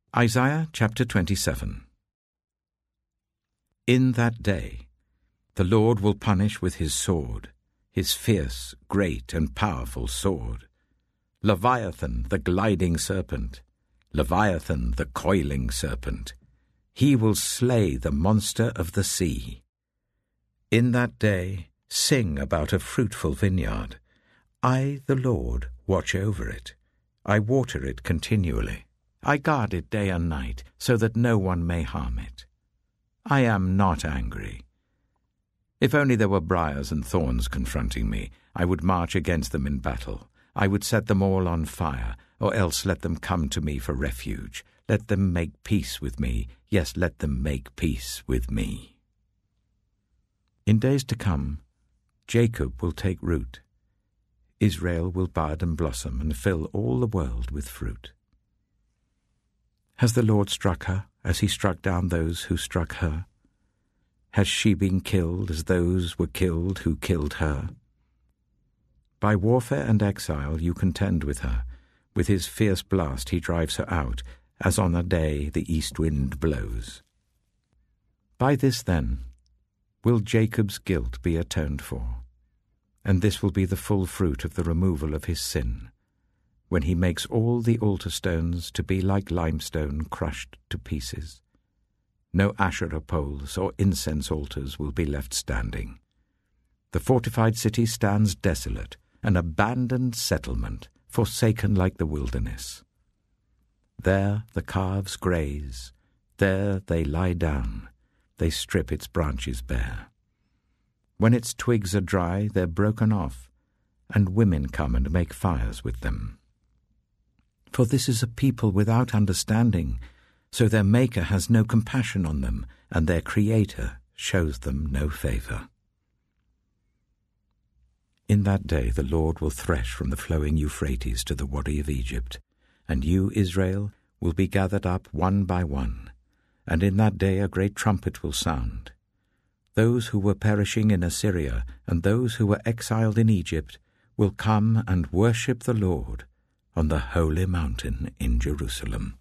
Isaiah chapter 27. In that day the Lord will punish with his sword, his fierce, great, and powerful sword, Leviathan the gliding serpent, Leviathan the coiling serpent. He will slay the monster of the sea. In that day sing about a fruitful vineyard. I, the Lord, watch over it. I water it continually. I guard it day and night, so that no one may harm it. I am not angry. If only there were briars and thorns confronting me, I would march against them in battle. I would set them all on fire, or else let them come to me for refuge. Let them make peace with me. Yes, let them make peace with me. In days to come, Jacob will take root. Israel will bud and blossom and fill all the world with fruit. Has the Lord struck her as he struck down those who struck her? Has she been killed as those were killed who killed her? By warfare and exile you contend with her. With his fierce blast he drives her out, as on a day the east wind blows. By this, then, will Jacob's guilt be atoned for, and this will be the full fruit of the removal of his sin, when he makes all the altar stones to be like limestone crushed to pieces. No Asherah poles or incense altars will be left standing. The fortified city stands desolate, an abandoned settlement, forsaken like the wilderness. There the calves graze, there they lie down, they strip its branches bare. When its twigs are dry, they're broken off, and women come and make fires with them. For this is a people without understanding, so their Maker has no compassion on them, and their Creator shows them no favor. In that day the Lord will thresh from the flowing Euphrates to the Wadi of Egypt, and you, Israel, will be gathered up one by one, and in that day a great trumpet will sound. Those who were perishing in Assyria and those who were exiled in Egypt will come and worship the Lord on the holy mountain in Jerusalem.